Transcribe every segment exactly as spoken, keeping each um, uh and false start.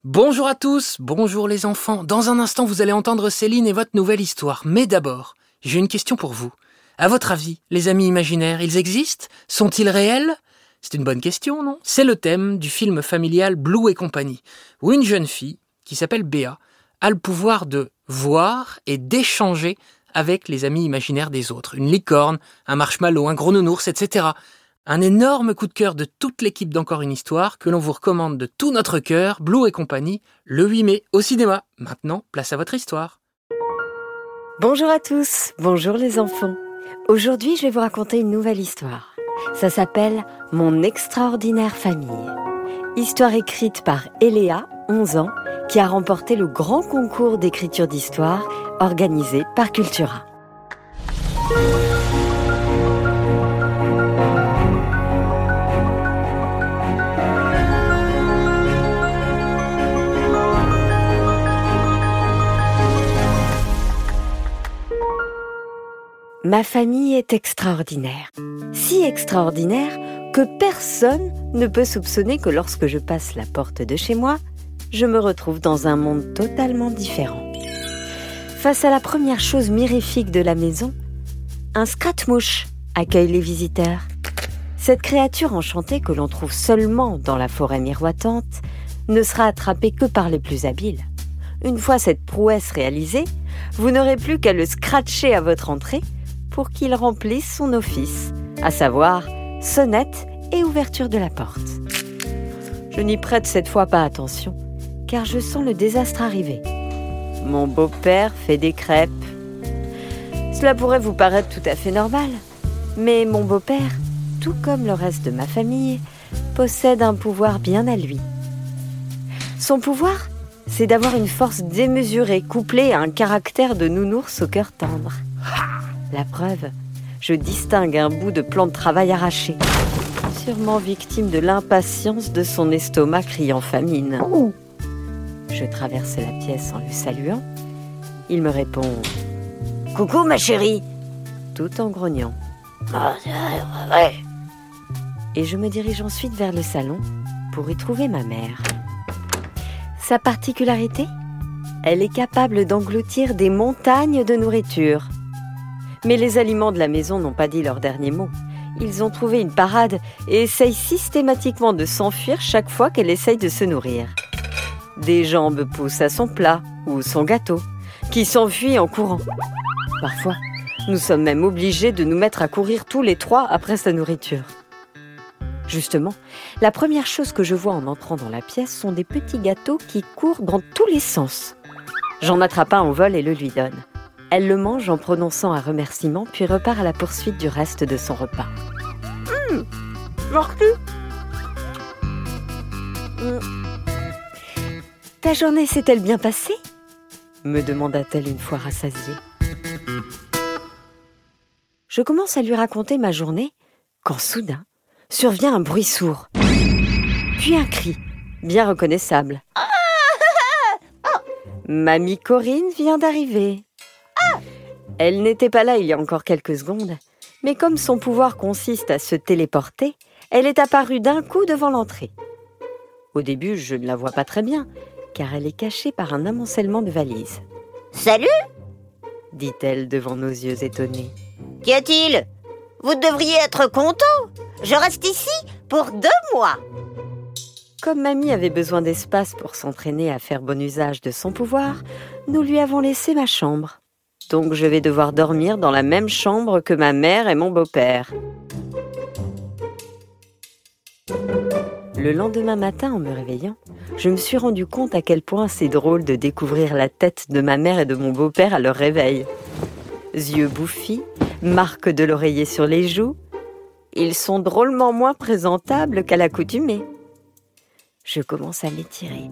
Bonjour à tous, bonjour les enfants. Dans un instant, vous allez entendre Céline et votre nouvelle histoire. Mais d'abord, j'ai une question pour vous. À votre avis, les amis imaginaires, ils existent ? Sont-ils réels ? C'est une bonne question, non ? C'est le thème du film familial Blue et compagnie, où une jeune fille, qui s'appelle Béa, a le pouvoir de voir et d'échanger avec les amis imaginaires des autres. Une licorne, un marshmallow, un gros nounours, et cetera. Un énorme coup de cœur de toute l'équipe d'Encore une histoire que l'on vous recommande de tout notre cœur, Blue et compagnie, le huit mai au cinéma. Maintenant, place à votre histoire. Bonjour à tous, bonjour les enfants. Aujourd'hui, je vais vous raconter une nouvelle histoire. Ça s'appelle « Mon extraordinaire famille ». Histoire écrite par Eléa, onze ans, qui a remporté le grand concours d'écriture d'histoire organisé par Cultura. Ma famille est extraordinaire. Si extraordinaire que personne ne peut soupçonner que lorsque je passe la porte de chez moi, je me retrouve dans un monde totalement différent. Face à la première chose mirifique de la maison, un scratch-mouche accueille les visiteurs. Cette créature enchantée que l'on trouve seulement dans la forêt miroitante ne sera attrapée que par les plus habiles. Une fois cette prouesse réalisée, vous n'aurez plus qu'à le scratcher à votre entrée pour qu'il remplisse son office, à savoir sonnette et ouverture de la porte. Je n'y prête cette fois pas attention, car je sens le désastre arriver. Mon beau-père fait des crêpes. Cela pourrait vous paraître tout à fait normal, mais mon beau-père, tout comme le reste de ma famille, possède un pouvoir bien à lui. Son pouvoir, c'est d'avoir une force démesurée couplée à un caractère de nounours au cœur tendre. La preuve, je distingue un bout de plan de travail arraché, sûrement victime de l'impatience de son estomac criant famine. Je traverse la pièce en le saluant. Il me répond « Coucou ma chérie !» tout en grognant. Et je me dirige ensuite vers le salon pour y trouver ma mère. Sa particularité ? Elle est capable d'engloutir des montagnes de nourriture. Mais les aliments de la maison n'ont pas dit leur dernier mot. Ils ont trouvé une parade et essayent systématiquement de s'enfuir chaque fois qu'elle essaye de se nourrir. Des jambes poussent à son plat ou son gâteau, qui s'enfuit en courant. Parfois, nous sommes même obligés de nous mettre à courir tous les trois après sa nourriture. Justement, la première chose que je vois en entrant dans la pièce sont des petits gâteaux qui courent dans tous les sens. J'en attrape un en vol et le lui donne. Elle le mange en prononçant un remerciement, puis repart à la poursuite du reste de son repas. Hum, merci. Hum. Ta journée s'est-elle bien passée ? Me demanda-t-elle une fois rassasiée. Je commence à lui raconter ma journée quand soudain survient un bruit sourd, puis un cri bien reconnaissable. Mamie Corinne vient d'arriver. Elle n'était pas là il y a encore quelques secondes, mais comme son pouvoir consiste à se téléporter, elle est apparue d'un coup devant l'entrée. Au début, je ne la vois pas très bien, car elle est cachée par un amoncellement de valises. « Salut !» dit-elle devant nos yeux étonnés. « Qu'y a-t-il ? Vous devriez être content. Je reste ici pour deux mois. » Comme mamie avait besoin d'espace pour s'entraîner à faire bon usage de son pouvoir, nous lui avons laissé ma chambre. Donc je vais devoir dormir dans la même chambre que ma mère et mon beau-père. Le lendemain matin, en me réveillant, je me suis rendu compte à quel point c'est drôle de découvrir la tête de ma mère et de mon beau-père à leur réveil. Yeux bouffis, marque de l'oreiller sur les joues, ils sont drôlement moins présentables qu'à l'accoutumée. Je commence à m'étirer.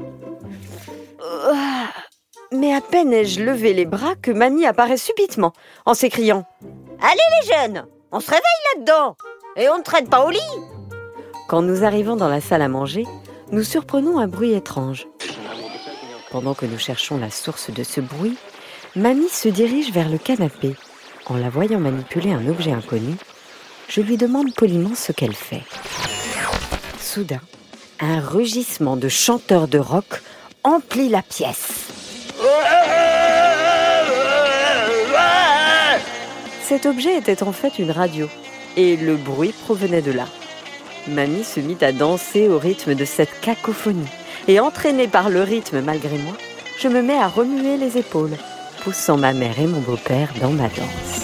Mais à peine ai-je levé les bras que mamie apparaît subitement, en s'écriant « Allez les jeunes, on se réveille là-dedans et on ne traîne pas au lit !» Quand nous arrivons dans la salle à manger, nous surprenons un bruit étrange. Pendant que nous cherchons la source de ce bruit, mamie se dirige vers le canapé. En la voyant manipuler un objet inconnu, je lui demande poliment ce qu'elle fait. Soudain, un rugissement de chanteur de rock emplit la pièce. Cet objet était en fait une radio, et le bruit provenait de là. Mamie se mit à danser au rythme de cette cacophonie, et entraînée par le rythme malgré moi, je me mets à remuer les épaules, poussant ma mère et mon beau-père dans ma danse.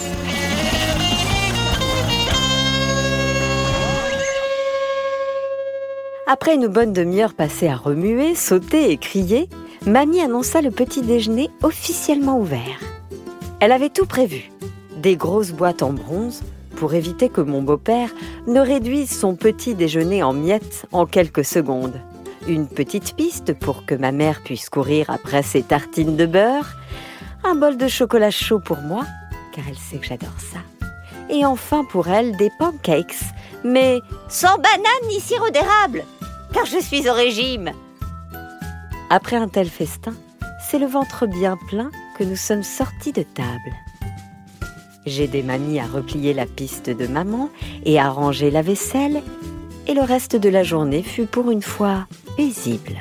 Après une bonne demi-heure passée à remuer, sauter et crier, Mamie annonça le petit déjeuner officiellement ouvert. Elle avait tout prévu. Des grosses boîtes en bronze pour éviter que mon beau-père ne réduise son petit déjeuner en miettes en quelques secondes. Une petite piste pour que ma mère puisse courir après ses tartines de beurre, un bol de chocolat chaud pour moi, car elle sait que j'adore ça. Et enfin pour elle, des pancakes, mais sans banane ni sirop d'érable, car je suis au régime. Après un tel festin, c'est le ventre bien plein que nous sommes sortis de table. J'ai aidé Mamie à replier la piste de maman et à ranger la vaisselle, et le reste de la journée fut pour une fois paisible.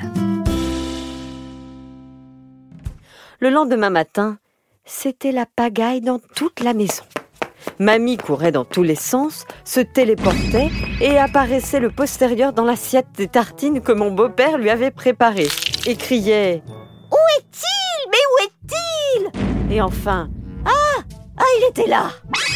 Le lendemain matin, c'était la pagaille dans toute la maison. Mamie courait dans tous les sens, se téléportait et apparaissait le postérieur dans l'assiette des tartines que mon beau-père lui avait préparées et criait « Où est-il ? Mais où est-il ?» Et enfin « Ah ! Ah, il était là !»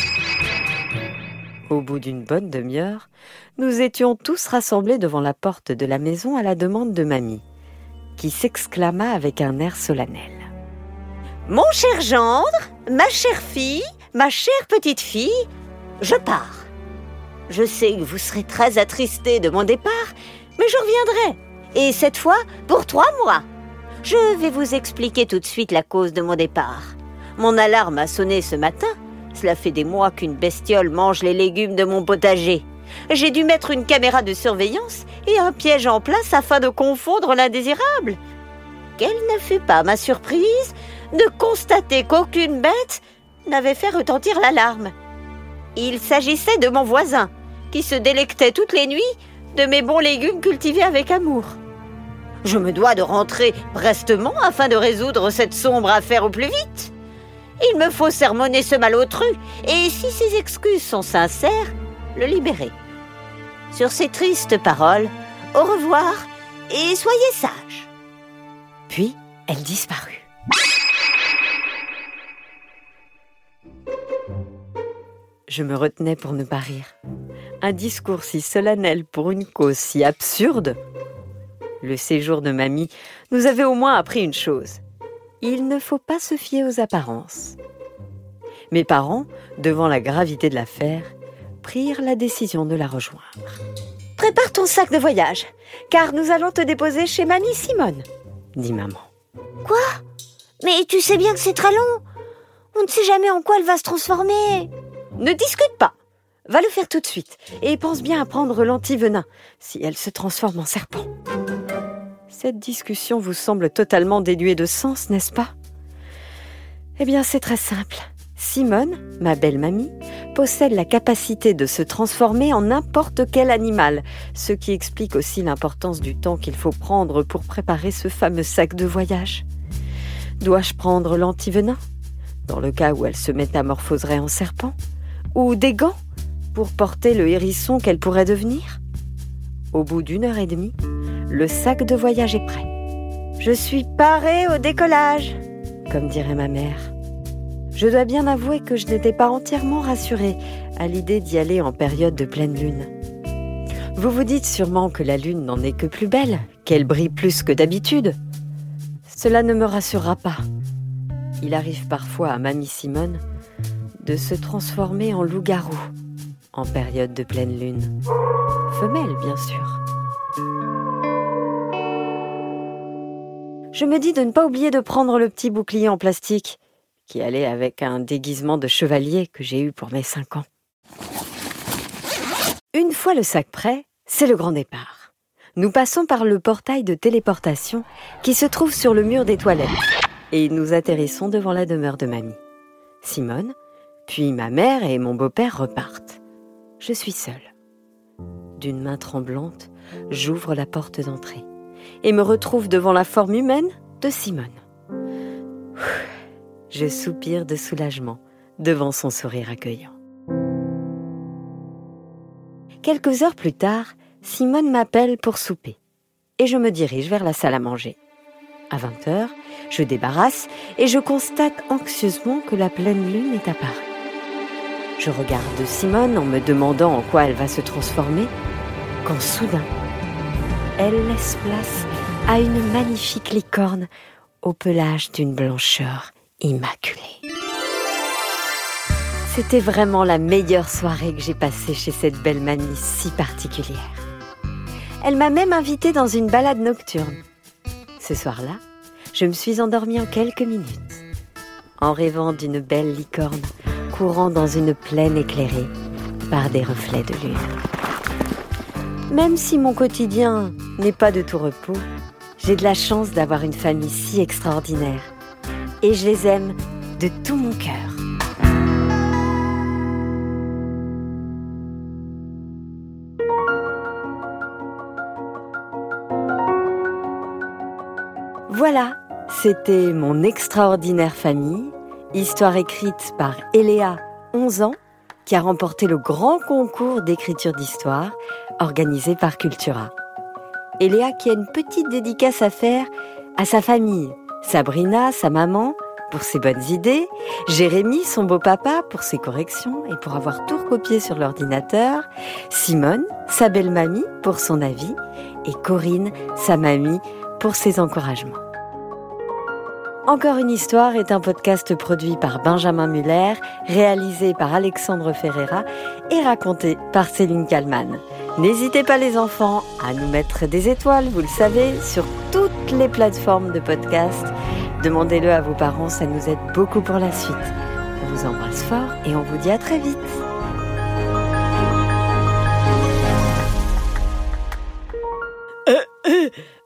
Au bout d'une bonne demi-heure, nous étions tous rassemblés devant la porte de la maison à la demande de Mamie, qui s'exclama avec un air solennel. « Mon cher gendre, ma chère fille, ma chère petite fille, je pars. Je sais que vous serez très attristés de mon départ, mais je reviendrai, et cette fois pour trois mois. Je vais vous expliquer tout de suite la cause de mon départ. Mon alarme a sonné ce matin. Cela fait des mois qu'une bestiole mange les légumes de mon potager. J'ai dû mettre une caméra de surveillance et un piège en place afin de confondre l'indésirable. Quelle ne fut pas ma surprise de constater qu'aucune bête n'avait fait retentir l'alarme. Il s'agissait de mon voisin, qui se délectait toutes les nuits de mes bons légumes cultivés avec amour. Je me dois de rentrer prestement afin de résoudre cette sombre affaire au plus vite. Il me faut sermonner ce malotru, et si ses excuses sont sincères, le libérer. Sur ces tristes paroles, au revoir, et soyez sages. » Puis, elle disparut. Je me retenais pour ne pas rire. Un discours si solennel pour une cause si absurde. Le séjour de Mamie nous avait au moins appris une chose. Il ne faut pas se fier aux apparences. Mes parents, devant la gravité de l'affaire, prirent la décision de la rejoindre. « Prépare ton sac de voyage, car nous allons te déposer chez Mamie Simone, » dit maman. « Quoi ? Mais tu sais bien que c'est très long. On ne sait jamais en quoi elle va se transformer. » « Ne discute pas. Va le faire tout de suite, et pense bien à prendre l'antivenin, si elle se transforme en serpent. » Cette discussion vous semble totalement dénuée de sens, n'est-ce pas ? Eh bien, c'est très simple. Simone, ma belle mamie, possède la capacité de se transformer en n'importe quel animal, ce qui explique aussi l'importance du temps qu'il faut prendre pour préparer ce fameux sac de voyage. Dois-je prendre l'antivenin, dans le cas où elle se métamorphoserait en serpent ? Ou des gants, pour porter le hérisson qu'elle pourrait devenir ? Au bout d'une heure et demie, le sac de voyage est prêt. Je suis parée au décollage, comme dirait ma mère. Je dois bien avouer que je n'étais pas entièrement rassurée à l'idée d'y aller en période de pleine lune. Vous vous dites sûrement que la lune n'en est que plus belle, qu'elle brille plus que d'habitude. Cela ne me rassurera pas. Il arrive parfois à Mamie Simone de se transformer en loup-garou en période de pleine lune. Femelle, bien sûr. Je me dis de ne pas oublier de prendre le petit bouclier en plastique qui allait avec un déguisement de chevalier que j'ai eu pour mes cinq ans. Une fois le sac prêt, c'est le grand départ. Nous passons par le portail de téléportation qui se trouve sur le mur des toilettes et nous atterrissons devant la demeure de Mamie. Simone, puis ma mère et mon beau-père repartent. Je suis seule. D'une main tremblante, j'ouvre la porte d'entrée et me retrouve devant la forme humaine de Simone. Je soupire de soulagement devant son sourire accueillant. Quelques heures plus tard, Simone m'appelle pour souper et je me dirige vers la salle à manger. À vingt heures, je débarrasse et je constate anxieusement que la pleine lune est apparue. Je regarde Simone en me demandant en quoi elle va se transformer, quand soudain, elle laisse place à une magnifique licorne au pelage d'une blancheur immaculée. C'était vraiment la meilleure soirée que j'ai passée chez cette belle mamie si particulière. Elle m'a même invitée dans une balade nocturne. Ce soir-là, je me suis endormie en quelques minutes, en rêvant d'une belle licorne courant dans une plaine éclairée par des reflets de lune. Même si mon quotidien n'est pas de tout repos, j'ai de la chance d'avoir une famille si extraordinaire et je les aime de tout mon cœur. Voilà, c'était mon extraordinaire famille, histoire écrite par Eléa, onze ans, qui a remporté le grand concours d'écriture d'histoire organisé par Cultura. Eléa qui a une petite dédicace à faire à sa famille, Sabrina, sa maman, pour ses bonnes idées, Jérémy, son beau-papa, pour ses corrections et pour avoir tout recopié sur l'ordinateur, Simone, sa belle-mamie, pour son avis, et Corinne, sa mamie, pour ses encouragements. Encore une histoire est un podcast produit par Benjamin Muller, réalisé par Alexandre Ferreira et raconté par Céline Kallmann. N'hésitez pas les enfants à nous mettre des étoiles, vous le savez, sur toutes les plateformes de podcast. Demandez-le à vos parents, ça nous aide beaucoup pour la suite. On vous embrasse fort et on vous dit à très vite. Euh, euh.